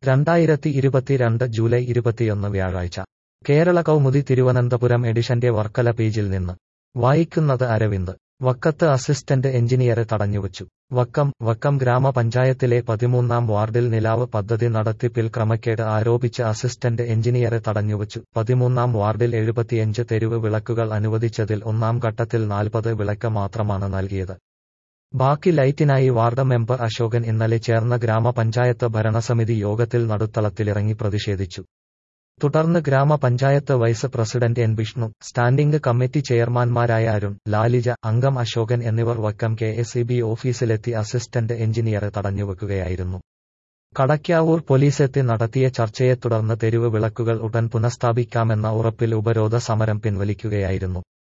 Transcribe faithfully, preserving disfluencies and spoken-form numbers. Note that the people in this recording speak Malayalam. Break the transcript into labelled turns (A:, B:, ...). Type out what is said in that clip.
A: രണ്ടായിരത്തി ഇരുപത്തിരണ്ട് ജൂലൈ ഇരുപത്തിയൊന്ന് വ്യാഴാഴ്ച കേരള കൗമുദി തിരുവനന്തപുരം എഡിഷന്റെ വർക്കല പേജിൽ നിന്ന് വായിക്കുന്നത് അരവിന്ദ്. വക്കത്ത് അസിസ്റ്റന്റ് എഞ്ചിനീയറെ തടഞ്ഞുവച്ചു. വക്കം വക്കം ഗ്രാമപഞ്ചായത്തിലെ പതിമൂന്നാം വാർഡിൽ നിലാവ് പദ്ധതി നടത്തിപ്പിൽ ക്രമക്കേട് ആരോപിച്ച് അസിസ്റ്റന്റ് എഞ്ചിനീയറെ തടഞ്ഞുവച്ചു. പതിമൂന്നാം വാർഡിൽ എഴുപത്തിയഞ്ച് തെരുവ് വിളക്കുകൾ അനുവദിച്ചതിൽ ഒന്നാം ഘട്ടത്തിൽ നാൽപ്പത് വിളക്ക് മാത്രമാണ് നൽകിയത്. ബാക്കി ലൈറ്റിനായി വാർഡ് മെമ്പർ അശോകൻ ഇന്നലെ ചേർന്ന ഗ്രാമപഞ്ചായത്ത് ഭരണസമിതി യോഗത്തിൽ നടുത്തളത്തിലിറങ്ങി പ്രതിഷേധിച്ചു. തുടർന്ന് ഗ്രാമപഞ്ചായത്ത് vice president N Vishnu, standing committee ചെയർമാൻമാരായ അരുൺ, ലാലിജ, അംഗം അശോകൻ എന്നിവർ Vakkam K S E B ഓഫീസിലെത്തി അസിസ്റ്റന്റ് എഞ്ചിനീയറെ തടഞ്ഞുവെക്കുകയായിരുന്നു. കടയ്ക്കാവൂർ പോലീസെത്തി നടത്തിയ ചർച്ചയെ തുടർന്ന് തെരുവ് വിളക്കുകൾ ഉടൻ പുനഃസ്ഥാപിക്കാമെന്ന ഉറപ്പിൽ ഉപരോധ സമരം പിൻവലിക്കുകയായിരുന്നു.